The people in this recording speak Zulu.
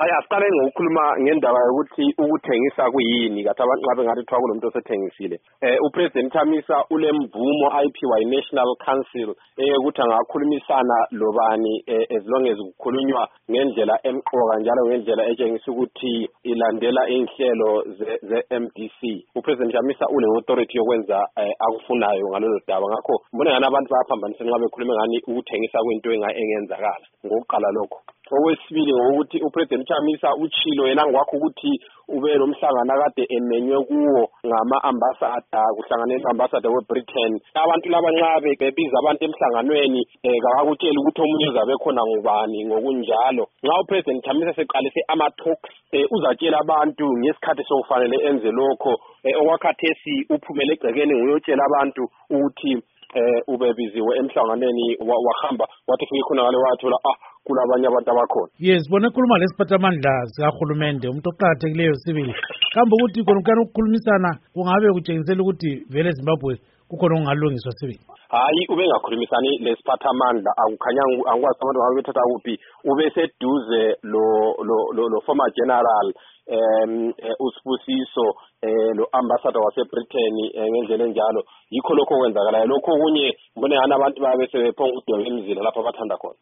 Asiqale ngokukhuluma ngendaba yokuthi ukuthengisa kuyini kathi abantu ngabe ngathi kuthiwa kunomuntu osethengisile. UPresident Chamisa ulemvumo ayiphiwa iNational Council ukuthi angakhulumisana lobani as long as kukhulunywa ngendlela emqoka njalo ngendlela etshengisa ukuthi ilandela inhlelo ze-MDC. UPresident Chamisa ule authority yokwenza akufunayo ngalolu daba. Ngakho mbona ngani abantu bayaphambanisa nxa bekhuluma ngani ukuthengisa kwento engenzakala. Ngokuqala lokho. Okwesibili ngokuthi uPresident Chamisa uchilo yena ngwakho ukuthi ube lo mhlangano kade emenywe kuwo ngama-ambassador kuhlanganisa ambassador weBritain. Abantu laba nxa bebiza abantu emhlanganweni akakutshela ukuthi omunye uzabe khona ngubani ngokunjalo. Nxa uPresident Chamisa seqalise ama-talks uzatshela abantu ngesikhathi sokufanele enze lokho. Okwakhathesi uphumele egcekeni nguyotshela abantu ukuthi ubebiziwe emhlanganweni wahamba wathi ufike khona ngale wathola kulabanye abantu abakhona. Yes, bona khuluma lesiphathamandla sikahulumende umuntu oqakathekileyo sibili. Kambe ukuthi khona ukukhulumisana kungabe kutshengisela ukuthi vele eZimbabwe kukhona okungalungiswa sibili. Hayi ubengakhulumisani lesiphathamandla akukhanya angikwazi abantu ngabe bethatha kuphi ube seduze lo former general uSibusiso lo ambassador waseBritain ngendlela enjalo yikho lokho kwenzakalayo lokho kunye mbone ngani abantu babe sebephonga udonga emzila lapha abathanda khona.